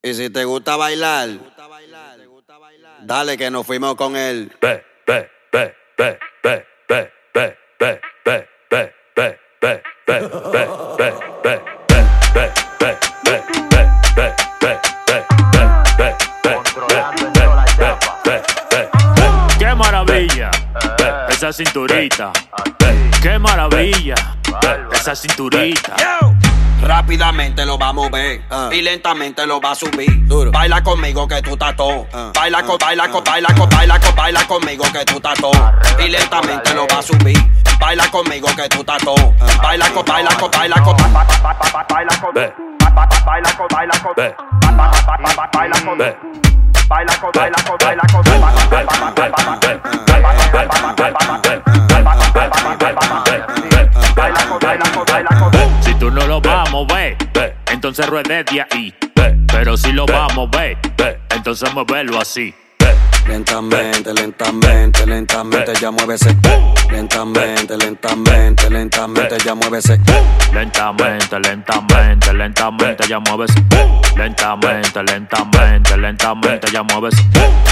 Y si te gusta bailar, dale que nos fuimos con él. ¡Qué maravilla! Esa cinturita. ¡Qué maravilla! Esa cinturita. Rápidamente lo va a mover y lentamente lo va a subir. Duro. Baila conmigo que tú estás todo. Baila conmigo que tú estás todo. Y lentamente lo va a subir. Baila conmigo que tú estás todo. Baila Si tú no lo vas a mover, entonces ruede de ahí. Pero si lo vas a mover, entonces muévelo así. Lentamente, lentamente, lentamente ya muévese. Lentamente, lentamente, lentamente ya muévese. Lentamente, lentamente, lentamente ya muévese. Lentamente, lentamente, lentamente ya muévese.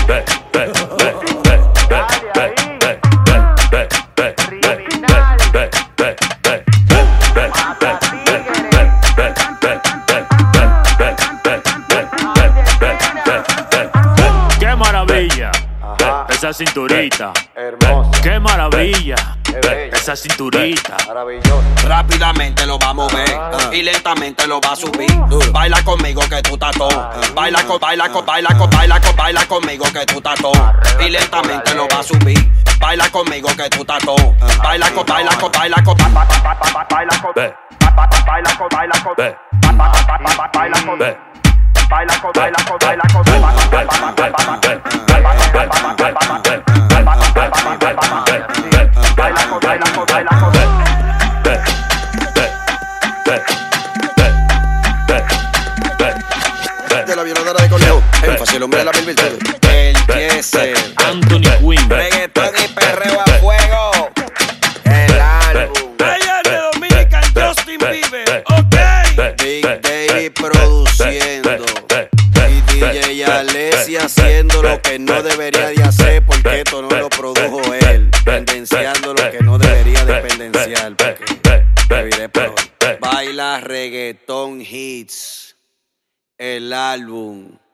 ¡Qué maravilla! Esa cinturita. Hermoso. ¡Qué maravilla! bello. Esa cinturita. Maravilloso. Rápidamente lo va a mover y lentamente lo va a subir. Baila conmigo que tú estás todo. Baila conmigo que tú estás todo. Y lentamente lo va a subir. Baila conmigo que tú estás todo. De la violadora de conejo, énfasis, el hombre de la mil virtudes. El Yeser, Anthony Quinn. reggaetón y perreo a fuego. El álbum. Ella de Dominican Justin Bieber, ok. Big Daddy produciendo. Y DJ Alessi haciendo lo que no debería de hacer porque esto no lo produjo él. Pendenciando lo que no debería de pendenciar. Porque me viré peor. Baila reggaetón hits. El álbum.